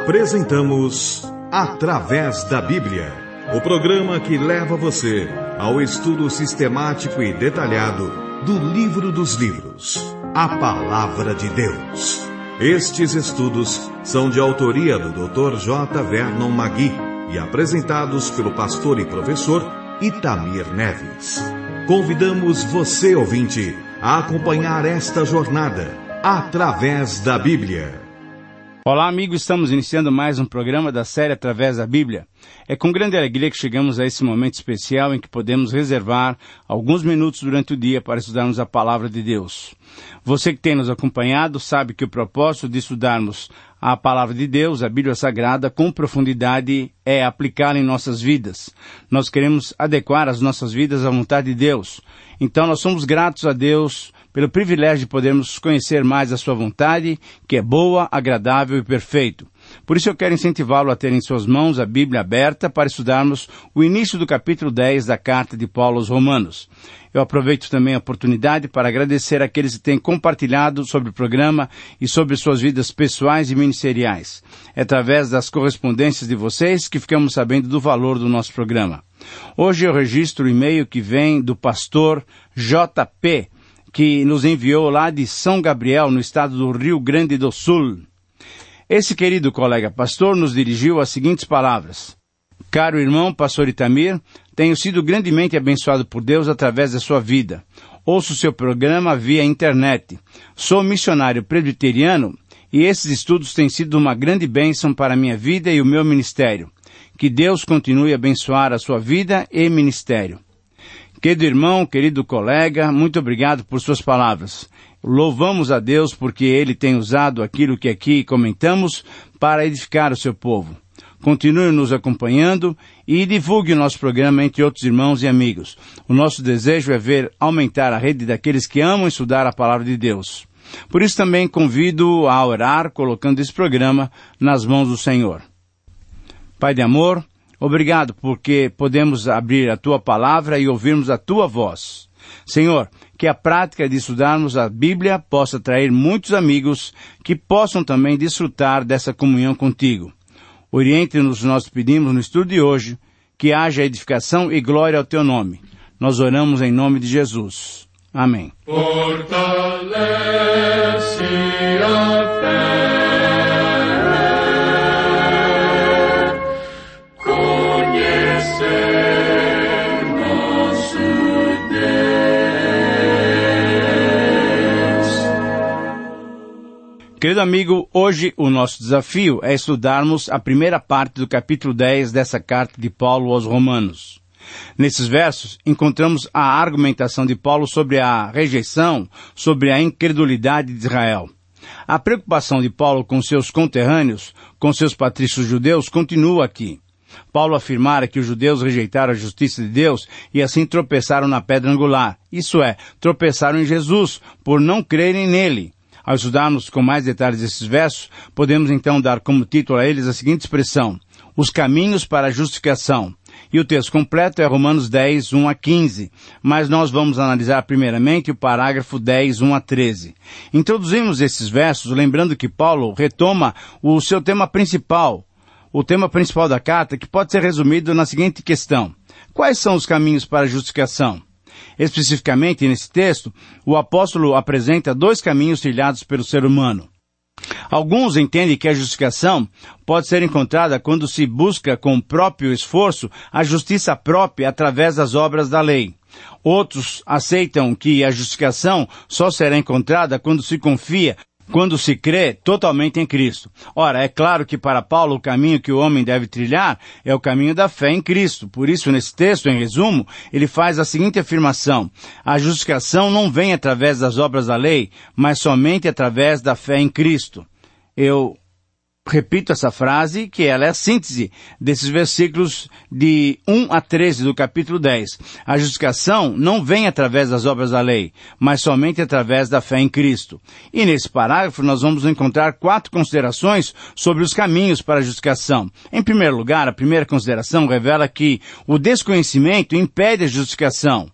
Apresentamos Através da Bíblia, o programa que leva você ao estudo sistemático e detalhado do Livro dos Livros, a Palavra de Deus. Estes estudos são de autoria do Dr. J. Vernon Magui e apresentados pelo pastor e professor Itamir Neves. Convidamos você, ouvinte, a acompanhar esta jornada através da Bíblia. Olá, amigo, estamos iniciando mais um programa da série Através da Bíblia. É com grande alegria que chegamos a esse momento especial em que podemos reservar alguns minutos durante o dia para estudarmos a Palavra de Deus. Você que tem nos acompanhado sabe que o propósito de estudarmos a Palavra de Deus, a Bíblia Sagrada, com profundidade é aplicá-la em nossas vidas. Nós queremos adequar as nossas vidas à vontade de Deus. Então nós somos gratos a Deus pelo privilégio de podermos conhecer mais a sua vontade, que é boa, agradável e perfeito. Por isso eu quero incentivá-lo a ter em suas mãos a Bíblia aberta para estudarmos o início do capítulo 10 da carta de Paulo aos Romanos. Eu aproveito também a oportunidade para agradecer àqueles que têm compartilhado sobre o programa e sobre suas vidas pessoais e ministeriais. É através das correspondências de vocês que ficamos sabendo do valor do nosso programa. Hoje eu registro o e-mail que vem do pastor JP, que nos enviou lá de São Gabriel, no estado do Rio Grande do Sul. Esse querido colega pastor nos dirigiu as seguintes palavras: Caro irmão, pastor Itamir, tenho sido grandemente abençoado por Deus através da sua vida. Ouço seu programa via internet. Sou missionário presbiteriano e esses estudos têm sido uma grande bênção para a minha vida e o meu ministério. Que Deus continue a abençoar a sua vida e ministério. Querido irmão, querido colega, muito obrigado por suas palavras. Louvamos a Deus porque Ele tem usado aquilo que aqui comentamos para edificar o seu povo. Continue nos acompanhando e divulgue o nosso programa entre outros irmãos e amigos. O nosso desejo é ver aumentar a rede daqueles que amam estudar a Palavra de Deus. Por isso também convido a orar colocando esse programa nas mãos do Senhor. Pai de amor, obrigado porque podemos abrir a Tua Palavra e ouvirmos a Tua voz. Senhor, que a prática de estudarmos a Bíblia possa atrair muitos amigos que possam também desfrutar dessa comunhão contigo. Oriente-nos, nós pedimos no estudo de hoje, que haja edificação e glória ao Teu nome. Nós oramos em nome de Jesus. Amém. Fortalece a fé. Querido amigo, hoje o nosso desafio é estudarmos a primeira parte do capítulo 10 dessa carta de Paulo aos Romanos. Nesses versos, encontramos a argumentação de Paulo sobre a rejeição, sobre a incredulidade de Israel. A preocupação de Paulo com seus conterrâneos, com seus patrícios judeus, continua aqui. Paulo afirmara que os judeus rejeitaram a justiça de Deus e assim tropeçaram na pedra angular. Isso é, tropeçaram em Jesus, por não crerem nele. Ao estudarmos com mais detalhes esses versos, podemos então dar como título a eles a seguinte expressão: os caminhos para a justificação. E o texto completo é Romanos 10, 1 a 15, mas nós vamos analisar primeiramente o parágrafo 10, 1 a 13. Introduzimos esses versos lembrando que Paulo retoma o seu tema principal, o tema principal da carta, que pode ser resumido na seguinte questão: quais são os caminhos para a justificação? Especificamente, nesse texto, o apóstolo apresenta dois caminhos trilhados pelo ser humano. Alguns entendem que a justificação pode ser encontrada quando se busca com o próprio esforço a justiça própria através das obras da lei. Outros aceitam que a justificação só será encontrada quando se confia, quando se crê totalmente em Cristo. Ora, é claro que para Paulo o caminho que o homem deve trilhar é o caminho da fé em Cristo. Por isso, nesse texto, em resumo, ele faz a seguinte afirmação: a justificação não vem através das obras da lei, mas somente através da fé em Cristo. Eu repito essa frase, que ela é a síntese desses versículos de 1 a 13 do capítulo 10. A justificação não vem através das obras da lei, mas somente através da fé em Cristo. E nesse parágrafo nós vamos encontrar 4 considerações sobre os caminhos para a justificação. Em primeiro lugar, a primeira consideração revela que o desconhecimento impede a justificação.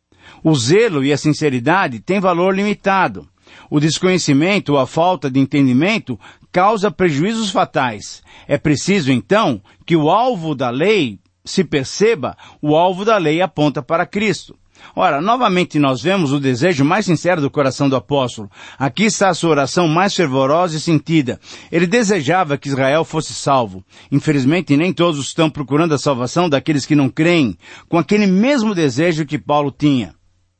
O zelo e a sinceridade têm valor limitado. O desconhecimento ou a falta de entendimento causa prejuízos fatais. É preciso, então, que o alvo da lei se perceba, o alvo da lei aponta para Cristo. Ora, novamente nós vemos o desejo mais sincero do coração do apóstolo. Aqui está a sua oração mais fervorosa e sentida. Ele desejava que Israel fosse salvo. Infelizmente, nem todos estão procurando a salvação daqueles que não creem, com aquele mesmo desejo que Paulo tinha.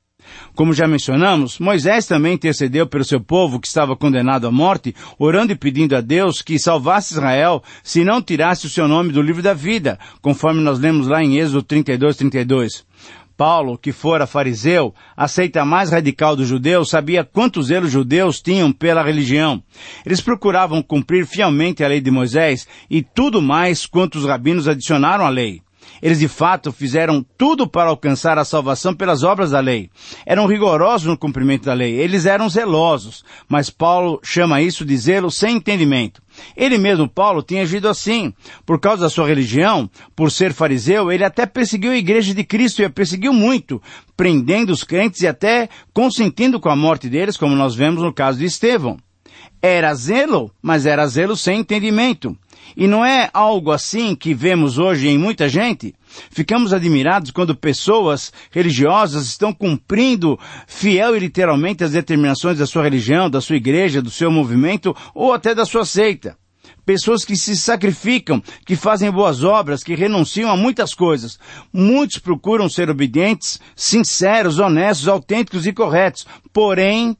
Como já mencionamos, Moisés também intercedeu pelo seu povo que estava condenado à morte, orando e pedindo a Deus que salvasse Israel se não tirasse o seu nome do livro da vida, conforme nós lemos lá em Êxodo 32:32. Paulo, que fora fariseu, a seita mais radical dos judeus, sabia quanto zelo os judeus tinham pela religião. Eles procuravam cumprir fielmente a lei de Moisés e tudo mais quanto os rabinos adicionaram à lei. Eles de fato fizeram tudo para alcançar a salvação pelas obras da lei. Eram rigorosos no cumprimento da lei. Eles eram zelosos, mas Paulo chama isso de zelo sem entendimento. Ele mesmo, Paulo, tinha agido assim. Por causa da sua religião, por ser fariseu, ele até perseguiu a igreja de Cristo e a perseguiu muito, prendendo os crentes e até consentindo com a morte deles, como nós vemos no caso de Estevão. Era zelo, mas era zelo sem entendimento. E não é algo assim que vemos hoje em muita gente? Ficamos admirados quando pessoas religiosas estão cumprindo fiel e literalmente as determinações da sua religião, da sua igreja, do seu movimento ou até da sua seita. Pessoas que se sacrificam, que fazem boas obras, que renunciam a muitas coisas. Muitos procuram ser obedientes, sinceros, honestos, autênticos e corretos. Porém,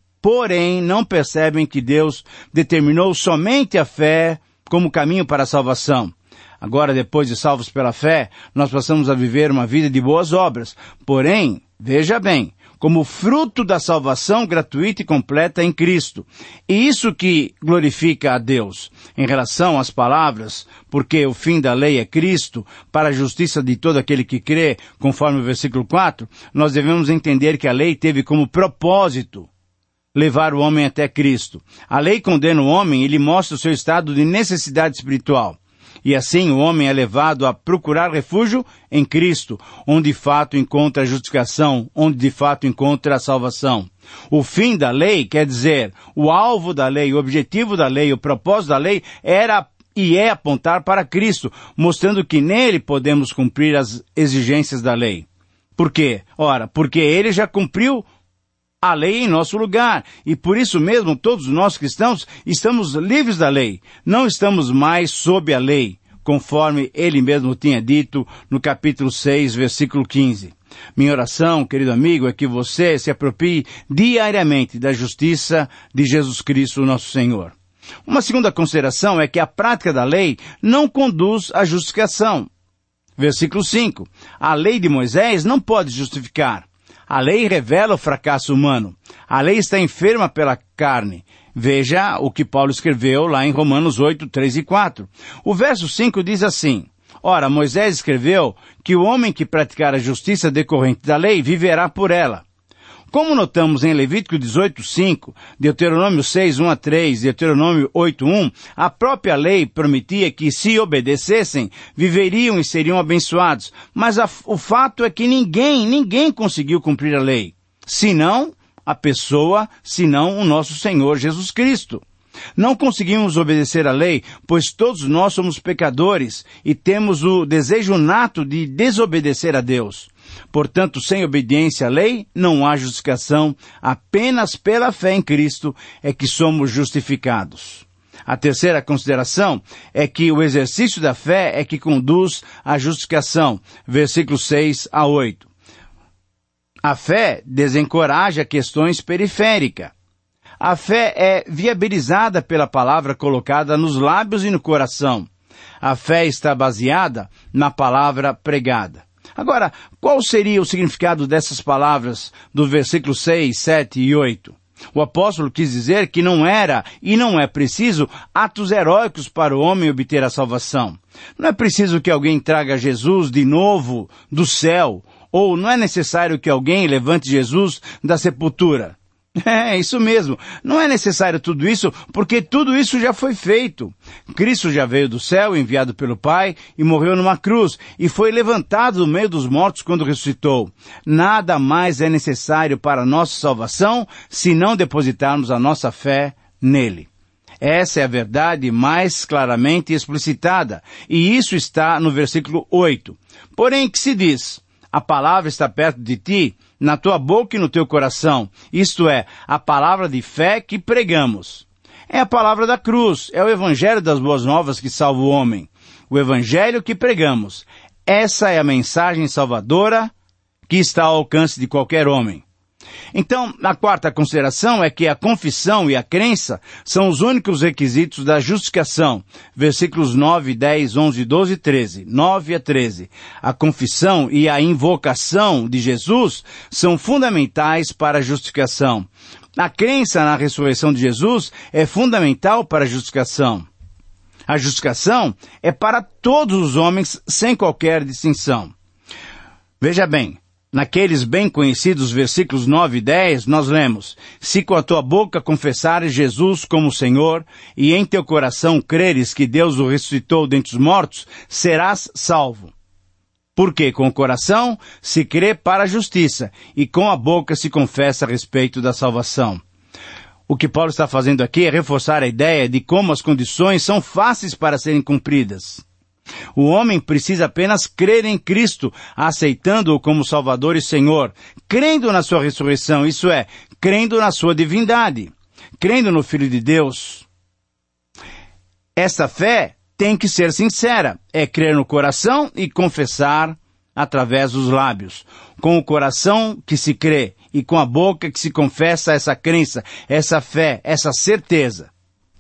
não percebem que Deus determinou somente a fé como caminho para a salvação. Agora, depois de salvos pela fé, nós passamos a viver uma vida de boas obras. Porém, veja bem, como fruto da salvação gratuita e completa em Cristo. E isso que glorifica a Deus. Em relação às palavras, porque o fim da lei é Cristo, para a justiça de todo aquele que crê, conforme o versículo 4, nós devemos entender que a lei teve como propósito levar o homem até Cristo. A lei condena o homem e lhe mostra o seu estado de necessidade espiritual. E assim o homem é levado a procurar refúgio em Cristo, onde de fato encontra a justificação, onde de fato encontra a salvação. O fim da lei, quer dizer, o alvo da lei, o objetivo da lei, o propósito da lei era e é apontar para Cristo, mostrando que nele podemos cumprir as exigências da lei. Por quê? Ora, porque ele já cumpriu a lei em nosso lugar, e por isso mesmo todos nós cristãos estamos livres da lei, não estamos mais sob a lei, conforme ele mesmo tinha dito no capítulo 6, versículo 15. Minha oração, querido amigo, é que você se aproprie diariamente da justiça de Jesus Cristo, nosso Senhor. Uma segunda consideração é que a prática da lei não conduz à justificação. Versículo 5. A lei de Moisés não pode justificar. A lei revela o fracasso humano. A lei está enferma pela carne. Veja o que Paulo escreveu lá em Romanos 8, 3 e 4. O verso 5 diz assim: Ora, Moisés escreveu que o homem que praticar a justiça decorrente da lei viverá por ela. Como notamos em Levítico 18, 5, Deuteronômio 6, 1 a 3, Deuteronômio 8, 1, a própria lei prometia que, se obedecessem, viveriam e seriam abençoados. Mas o fato é que ninguém conseguiu cumprir a lei. Senão o nosso Senhor Jesus Cristo. Não conseguimos obedecer à lei, pois todos nós somos pecadores e temos o desejo nato de desobedecer a Deus. Portanto, sem obediência à lei, não há justificação. Apenas pela fé em Cristo é que somos justificados. A terceira consideração é que o exercício da fé é que conduz à justificação. Versículos 6 a 8. A fé desencoraja questões periféricas. A fé é viabilizada pela palavra colocada nos lábios e no coração. A fé está baseada na palavra pregada. Agora, qual seria o significado dessas palavras do versículo 6, 7 e 8? O apóstolo quis dizer que não era e não é preciso atos heróicos para o homem obter a salvação. Não é preciso que alguém traga Jesus de novo do céu, ou não é necessário que alguém levante Jesus da sepultura. É, isso mesmo. Não é necessário tudo isso, porque tudo isso já foi feito. Cristo já veio do céu, enviado pelo Pai, e morreu numa cruz, e foi levantado do meio dos mortos quando ressuscitou. Nada mais é necessário para a nossa salvação, se não depositarmos a nossa fé nele. Essa é a verdade mais claramente explicitada, e isso está no versículo 8. Porém, que se diz, a palavra está perto de ti, na tua boca e no teu coração, isto é, a palavra de fé que pregamos. É a palavra da cruz, é o evangelho das boas novas que salva o homem. O evangelho que pregamos. Essa é a mensagem salvadora que está ao alcance de qualquer homem. Então, a quarta consideração é que a confissão e a crença são os únicos requisitos da justificação. Versículos 9, 10, 11, 12 e 13. 9 a 13. A confissão e a invocação de Jesus são fundamentais para a justificação. A crença na ressurreição de Jesus é fundamental para a justificação. A justificação é para todos os homens, sem qualquer distinção. Veja bem, naqueles bem conhecidos versículos 9 e 10, nós lemos, se com a tua boca confessares Jesus como Senhor, e em teu coração creres que Deus o ressuscitou dentre os mortos, serás salvo. Porque com o coração se crê para a justiça, e com a boca se confessa a respeito da salvação. O que Paulo está fazendo aqui é reforçar a ideia de como as condições são fáceis para serem cumpridas. O homem precisa apenas crer em Cristo, aceitando-o como Salvador e Senhor, crendo na sua ressurreição, isso é, crendo na sua divindade, crendo no Filho de Deus. Esta fé tem que ser sincera, é crer no coração e confessar através dos lábios. Com o coração que se crê e com a boca que se confessa essa crença, essa fé, essa certeza.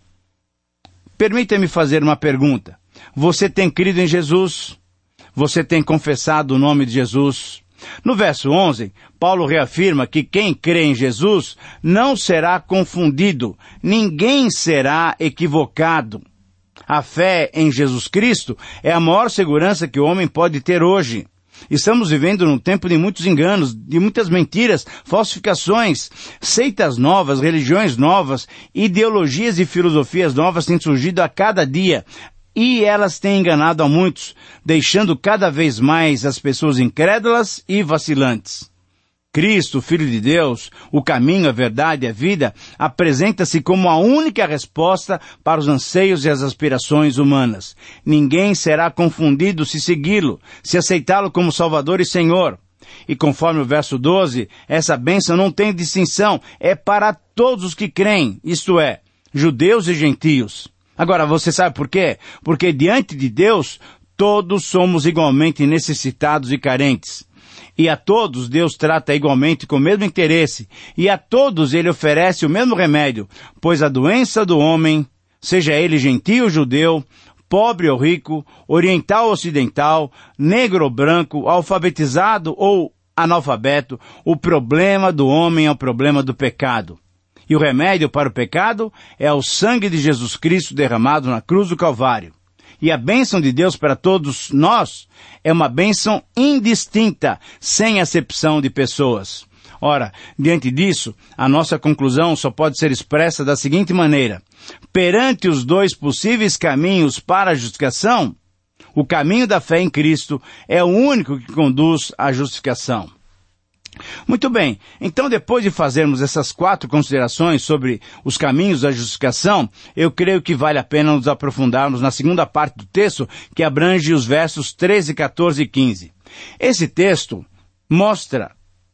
Permita-me fazer uma pergunta. Você tem crido em Jesus? Você tem confessado o nome de Jesus? No verso 11, Paulo reafirma que quem crê em Jesus não será confundido, ninguém será equivocado. A fé em Jesus Cristo é a maior segurança que o homem pode ter hoje. Estamos vivendo num tempo de muitos enganos, de muitas mentiras, falsificações, seitas novas, religiões novas, ideologias e filosofias novas têm surgido a cada dia. E elas têm enganado a muitos, deixando cada vez mais as pessoas incrédulas e vacilantes. Cristo, Filho de Deus, o caminho, a verdade e a vida, apresenta-se como a única resposta para os anseios e as aspirações humanas. Ninguém será confundido se segui-lo, se aceitá-lo como Salvador e Senhor. E conforme o verso 12, essa bênção não tem distinção, é para todos os que creem, isto é, judeus e gentios. Agora, você sabe por quê? Porque diante de Deus, todos somos igualmente necessitados e carentes. E a todos Deus trata igualmente com o mesmo interesse. E a todos Ele oferece o mesmo remédio, pois a doença do homem, seja ele gentio ou judeu, pobre ou rico, oriental ou ocidental, negro ou branco, alfabetizado ou analfabeto, o problema do homem é o problema do pecado. E o remédio para o pecado é o sangue de Jesus Cristo derramado na cruz do Calvário. E a bênção de Deus para todos nós é uma bênção indistinta, sem acepção de pessoas. Ora, diante disso, a nossa conclusão só pode ser expressa da seguinte maneira. Perante os dois possíveis caminhos para a justificação, o caminho da fé em Cristo é o único que conduz à justificação. Muito bem, então depois de fazermos essas 4 considerações sobre os caminhos da justificação, eu creio que vale a pena nos aprofundarmos na segunda parte do texto, que abrange os versos 13, 14 e 15. Esse texto mostra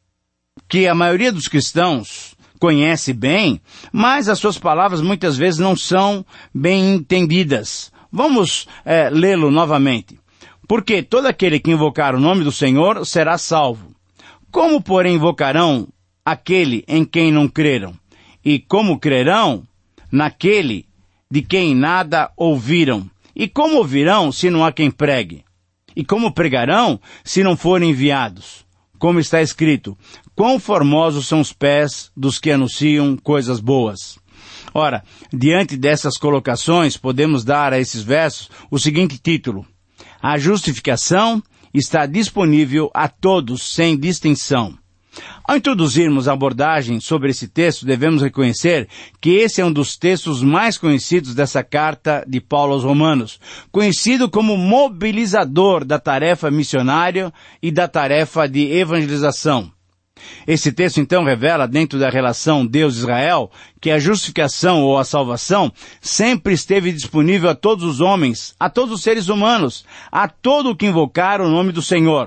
que a maioria dos cristãos conhece bem, mas as suas palavras muitas vezes não são bem entendidas. Vamos lê-lo novamente. Porque todo aquele que invocar o nome do Senhor será salvo. Como, porém, invocarão aquele em quem não creram? E como crerão naquele de quem nada ouviram? E como ouvirão se não há quem pregue? E como pregarão se não forem enviados? Como está escrito, quão formosos são os pés dos que anunciam coisas boas. Ora, diante dessas colocações, podemos dar a esses versos o seguinte título: a justificação está disponível a todos, sem distinção. Ao introduzirmos a abordagem sobre esse texto, devemos reconhecer que esse é um dos textos mais conhecidos dessa carta de Paulo aos Romanos, conhecido como mobilizador da tarefa missionária e da tarefa de evangelização. Esse texto então revela, dentro da relação Deus-Israel, que a justificação ou a salvação sempre esteve disponível a todos os homens, a todos os seres humanos, a todo o que invocar o nome do Senhor.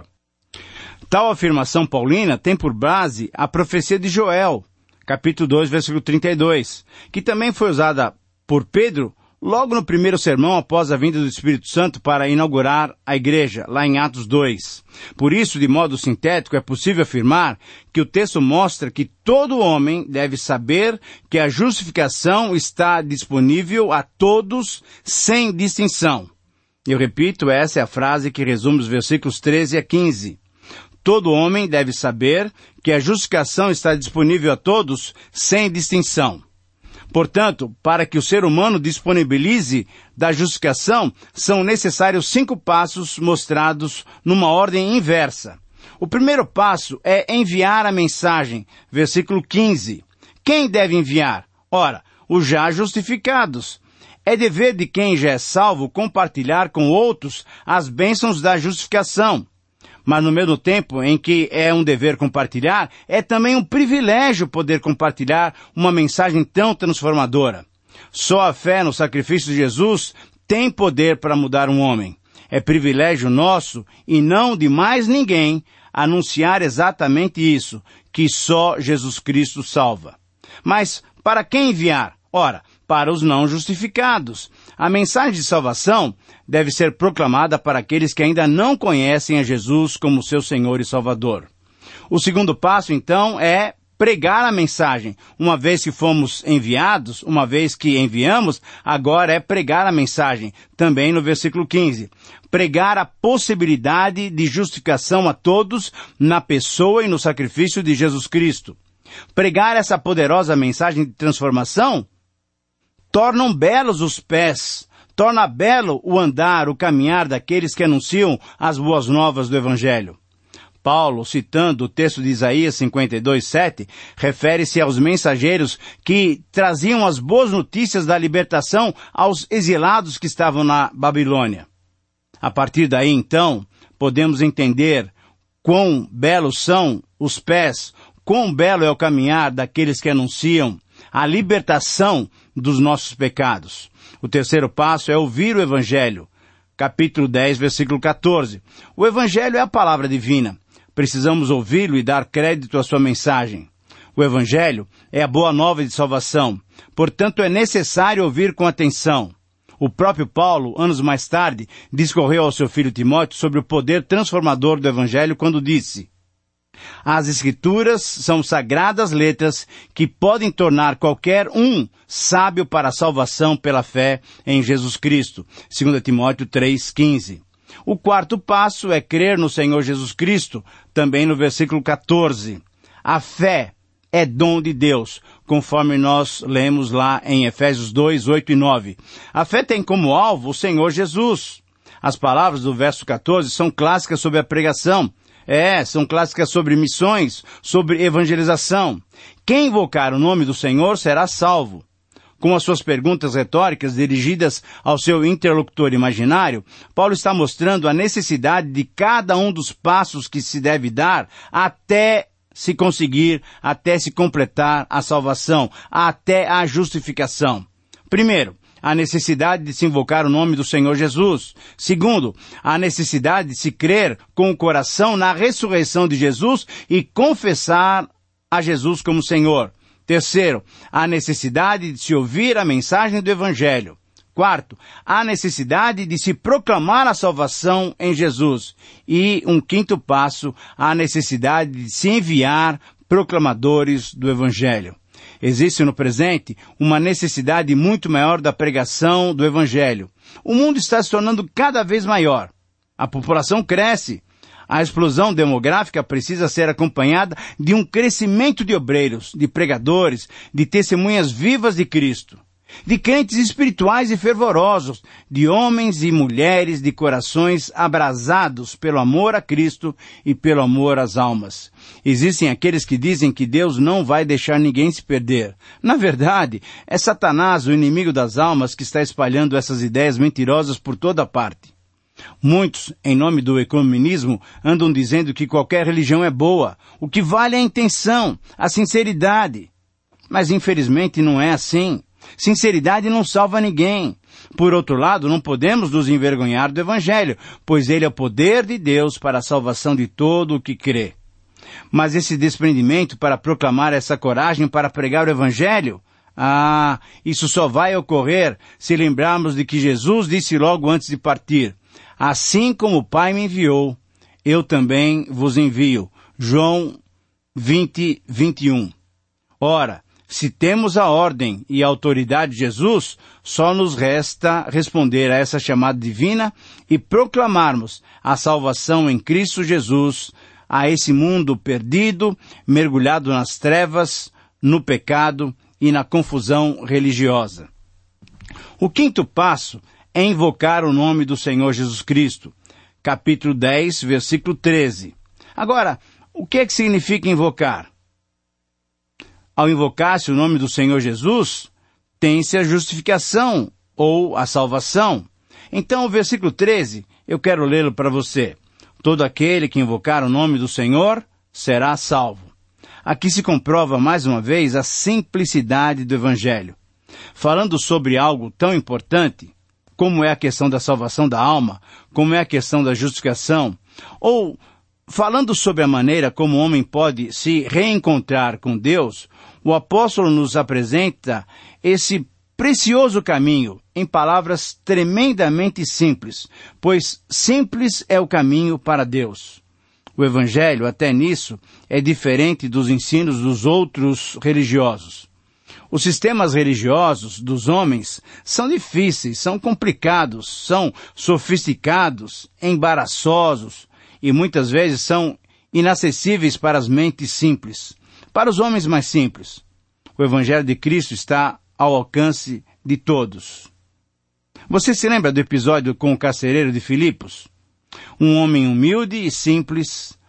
Tal afirmação paulina tem por base a profecia de Joel, capítulo 2, versículo 32, que também foi usada por Pedro logo no primeiro sermão após a vinda do Espírito Santo para inaugurar a igreja, lá em Atos 2. Por isso, de modo sintético, é possível afirmar que o texto mostra que todo homem deve saber que a justificação está disponível a todos, sem distinção. Eu repito, essa é a frase que resume os versículos 13 a 15. Todo homem deve saber que a justificação está disponível a todos, sem distinção. Portanto, para que o ser humano disponibilize da justificação, são necessários 5 passos mostrados numa ordem inversa. O primeiro passo é enviar a mensagem, versículo 15. Quem deve enviar? Ora, os já justificados. É dever de quem já é salvo compartilhar com outros as bênçãos da justificação. Mas no mesmo tempo em que é um dever compartilhar, é também um privilégio poder compartilhar uma mensagem tão transformadora. Só a fé no sacrifício de Jesus tem poder para mudar um homem. É privilégio nosso e não de mais ninguém anunciar exatamente isso, que só Jesus Cristo salva. Mas para quem enviar? Ora, para os não justificados. A mensagem de salvação deve ser proclamada para aqueles que ainda não conhecem a Jesus como seu Senhor e Salvador. O segundo passo, então, é pregar a mensagem. Uma vez que fomos enviados, uma vez que enviamos, agora é pregar a mensagem. Também no versículo 15. Pregar a possibilidade de justificação a todos na pessoa e no sacrifício de Jesus Cristo. Pregar essa poderosa mensagem de transformação tornam belos os pés, torna belo o andar, o caminhar daqueles que anunciam as boas novas do Evangelho. Paulo, citando o texto de Isaías 52:7, refere-se aos mensageiros que traziam as boas notícias da libertação aos exilados que estavam na Babilônia. A partir daí, então, podemos entender quão belos são os pés, quão belo é o caminhar daqueles que anunciam a libertação dos nossos pecados. O terceiro passo é ouvir o Evangelho. Capítulo 10, versículo 14. O Evangelho é a palavra divina. Precisamos ouvi-lo e dar crédito à sua mensagem. O Evangelho é a boa nova de salvação. Portanto, é necessário ouvir com atenção. O próprio Paulo, anos mais tarde, discorreu ao seu filho Timóteo sobre o poder transformador do Evangelho quando disse: as Escrituras são sagradas letras que podem tornar qualquer um sábio para a salvação pela fé em Jesus Cristo. 2 Timóteo 3:15. O quarto passo é crer no Senhor Jesus Cristo, também no versículo 14. A fé é dom de Deus, conforme nós lemos lá em Efésios 2, 8 e 9. A fé tem como alvo o Senhor Jesus. As palavras do verso 14 são clássicas sobre a pregação. São clássicas sobre missões, sobre evangelização. Quem invocar o nome do Senhor será salvo. Com as suas perguntas retóricas dirigidas ao seu interlocutor imaginário, Paulo está mostrando a necessidade de cada um dos passos que se deve dar até se conseguir, até se completar a salvação, até a justificação. Primeiro, a necessidade de se invocar o nome do Senhor Jesus. Segundo, a necessidade de se crer com o coração na ressurreição de Jesus e confessar a Jesus como Senhor. Terceiro, a necessidade de se ouvir a mensagem do Evangelho. Quarto, a necessidade de se proclamar a salvação em Jesus. E um quinto passo, a necessidade de se enviar proclamadores do Evangelho. Existe no presente uma necessidade muito maior da pregação do Evangelho. O mundo está se tornando cada vez maior. A população cresce. A explosão demográfica precisa ser acompanhada de um crescimento de obreiros, de pregadores, de testemunhas vivas de Cristo, de crentes espirituais e fervorosos, de homens e mulheres de corações abrasados pelo amor a Cristo e pelo amor às almas. Existem aqueles que dizem que Deus não vai deixar ninguém se perder. Na verdade, é Satanás, o inimigo das almas, que está espalhando essas ideias mentirosas por toda parte. Muitos, em nome do ecumenismo, andam dizendo que qualquer religião é boa. O que vale é a intenção, a sinceridade. Mas infelizmente não é assim. Sinceridade não salva ninguém. Por outro lado, não podemos nos envergonhar do Evangelho, pois ele é o poder de Deus para a salvação de todo o que crê. Mas esse desprendimento para proclamar essa coragem para pregar o Evangelho, isso só vai ocorrer se lembrarmos de que Jesus disse logo antes de partir: assim como o Pai me enviou, eu também vos envio. João 20, 21. Ora, se temos a ordem e a autoridade de Jesus, só nos resta responder a essa chamada divina e proclamarmos a salvação em Cristo Jesus a esse mundo perdido, mergulhado nas trevas, no pecado e na confusão religiosa. O quinto passo é invocar o nome do Senhor Jesus Cristo. Capítulo 10, versículo 13. Agora, o que é que significa invocar? Ao invocar-se o nome do Senhor Jesus, tem-se a justificação ou a salvação. Então, o versículo 13, eu quero lê-lo para você. Todo aquele que invocar o nome do Senhor será salvo. Aqui se comprova mais uma vez a simplicidade do Evangelho. Falando sobre algo tão importante, como é a questão da salvação da alma, como é a questão da justificação, ou falando sobre a maneira como o homem pode se reencontrar com Deus, o apóstolo nos apresenta esse precioso caminho em palavras tremendamente simples, pois simples é o caminho para Deus. O Evangelho, até nisso, é diferente dos ensinos dos outros religiosos. Os sistemas religiosos dos homens são difíceis, são complicados, são sofisticados, embaraçosos e muitas vezes são inacessíveis para as mentes simples, para os homens mais simples. O Evangelho de Cristo está ao alcance de todos. Você se lembra do episódio com o carcereiro de Filipos? Um homem humilde e simples,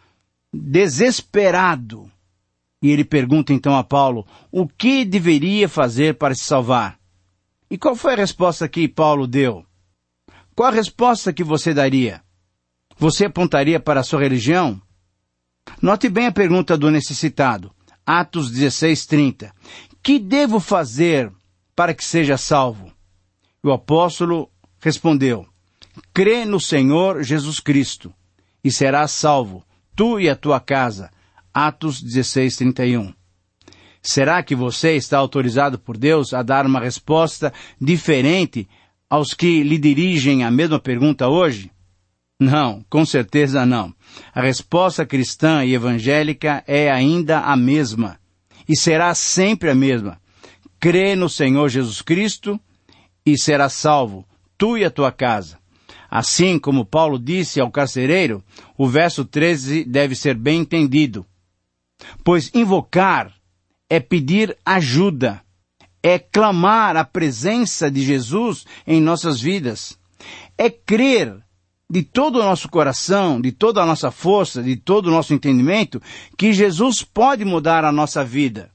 desesperado. E ele pergunta então a Paulo, o que deveria fazer para se salvar? E qual foi a resposta que Paulo deu? Qual a resposta que você daria? Você apontaria para a sua religião? Note bem a pergunta do necessitado. Atos 16:30. Que devo fazer para que seja salvo? O apóstolo respondeu, crê no Senhor Jesus Cristo e serás salvo, tu e a tua casa. Atos 16:31. Será que você está autorizado por Deus a dar uma resposta diferente aos que lhe dirigem a mesma pergunta hoje? Não, com certeza não. A resposta cristã e evangélica é ainda a mesma, e será sempre a mesma. Crê no Senhor Jesus Cristo e serás salvo, tu e a tua casa. Assim como Paulo disse ao carcereiro, o verso 13 deve ser bem entendido. Pois invocar é pedir ajuda, é clamar a presença de Jesus em nossas vidas, é crer de todo o nosso coração, de toda a nossa força, de todo o nosso entendimento, que Jesus pode mudar a nossa vida.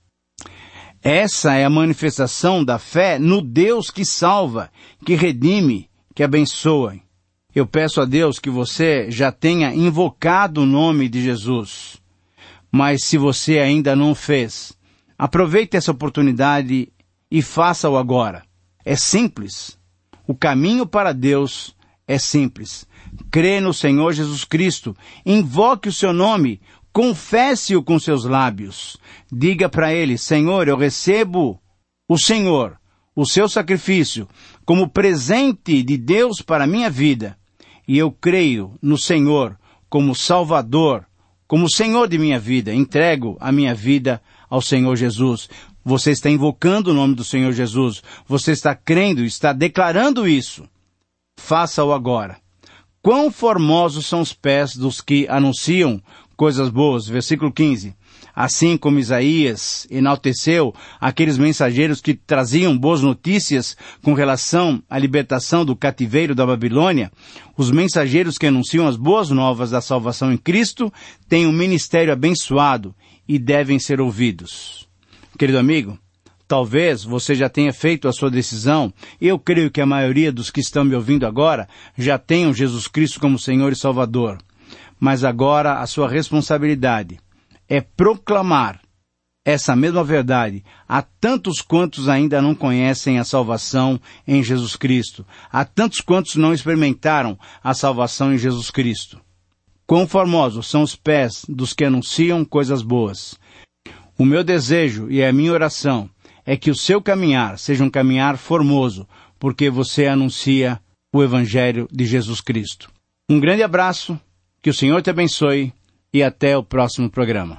Essa é a manifestação da fé no Deus que salva, que redime, que abençoa. Eu peço a Deus que você já tenha invocado o nome de Jesus. Mas se você ainda não fez, aproveite essa oportunidade e faça-o agora. É simples. O caminho para Deus é simples. Crê no Senhor Jesus Cristo, invoque o seu nome, confesse-o com seus lábios. Diga para ele, Senhor, eu recebo o Senhor, o seu sacrifício, como presente de Deus para a minha vida. E eu creio no Senhor como Salvador, como Senhor de minha vida. Entrego a minha vida ao Senhor Jesus. Você está invocando o nome do Senhor Jesus. Você está crendo, está declarando isso. Faça-o agora. Quão formosos são os pés dos que anunciam coisas boas. Versículo 15. Assim como Isaías enalteceu aqueles mensageiros que traziam boas notícias com relação à libertação do cativeiro da Babilônia, os mensageiros que anunciam as boas novas da salvação em Cristo têm um ministério abençoado e devem ser ouvidos. Querido amigo, talvez você já tenha feito a sua decisão. Eu creio que a maioria dos que estão me ouvindo agora já tenham Jesus Cristo como Senhor e Salvador. Mas agora a sua responsabilidade é proclamar essa mesma verdade a tantos quantos ainda não conhecem a salvação em Jesus Cristo, a tantos quantos não experimentaram a salvação em Jesus Cristo. Quão formosos são os pés dos que anunciam coisas boas. O meu desejo e a minha oração é que o seu caminhar seja um caminhar formoso, porque você anuncia o Evangelho de Jesus Cristo. Um grande abraço, que o Senhor te abençoe e até o próximo programa.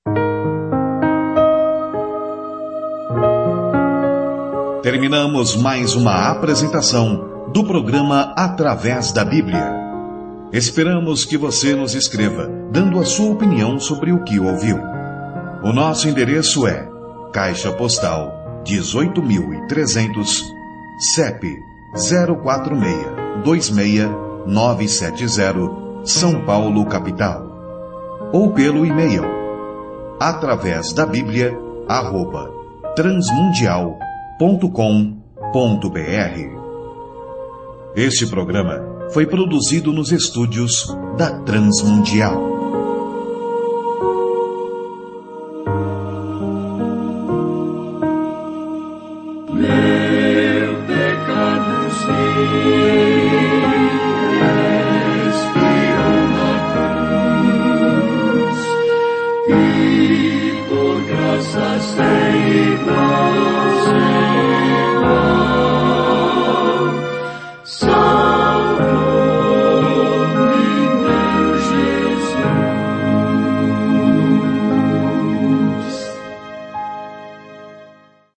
Terminamos mais uma apresentação do programa Através da Bíblia. Esperamos que você nos escreva, dando a sua opinião sobre o que ouviu. O nosso endereço é Caixa Postal 18.300, CEP 046-26970, São Paulo, capital. Ou pelo e-mail atravesdabiblia@transmundial.com.br. Este programa foi produzido nos estúdios da Transmundial. Meu pecado uma cruz, e por graça sei igual.